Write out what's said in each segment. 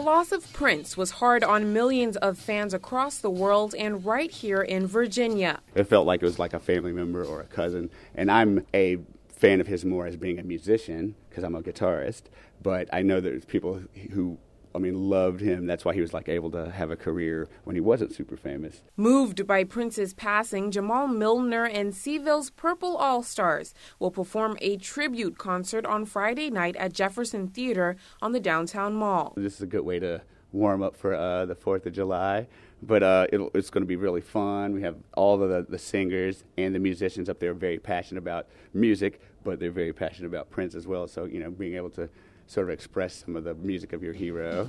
loss of Prince was hard on millions of fans across the world and right here in Virginia. It felt like it was like a family member or a cousin, and I'm a fan of his more as being a musician because I'm a guitarist, but I know there's people who loved him. That's why he was able to have a career when he wasn't super famous. Moved by Prince's passing, Jamal Milner and Seville's Purple All-Stars will perform a tribute concert on Friday night at Jefferson Theater on the downtown mall. This is a good way to warm up for the 4th of July, but it's going to be really fun. We have all of the singers and the musicians up there very passionate about music, but they're very passionate about Prince as well. So, being able to sort of express some of the music of your hero.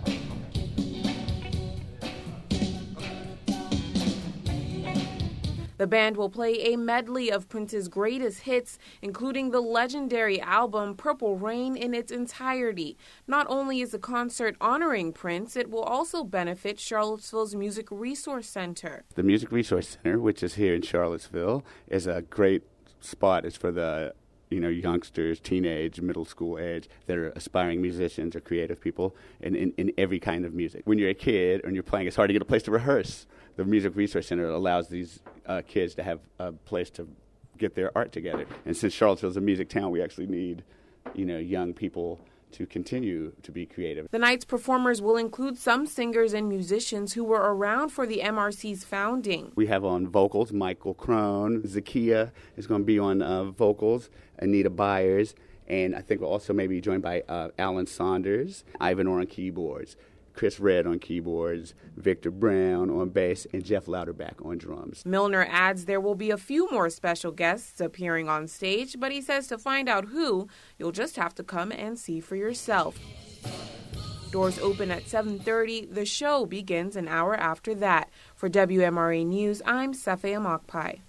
The band will play a medley of Prince's greatest hits, including the legendary album Purple Rain in its entirety. Not only is the concert honoring Prince, it will also benefit Charlottesville's Music Resource Center. The Music Resource Center, which is here in Charlottesville, is a great spot. It's for the youngsters, teenage, middle school age that are aspiring musicians or creative people in every kind of music. When you're a kid and you're playing, it's hard to get a place to rehearse. The Music Resource Center allows these kids to have a place to get their art together. And since Charlottesville's a music town, we actually need, young people to continue to be creative. The night's performers will include some singers and musicians who were around for the MRC's founding. We have on vocals Michael Crone, Zakia is going to be on vocals, Anita Byers, and I think we'll also maybe joined by Alan Saunders, Ivan Orr on keyboards, Chris Redd on keyboards, Victor Brown on bass, and Jeff Louderback on drums. Milner adds there will be a few more special guests appearing on stage, but he says to find out who, you'll just have to come and see for yourself. Doors open at 7:30. The show begins an hour after that. For WMRA News, I'm Safia Makpai.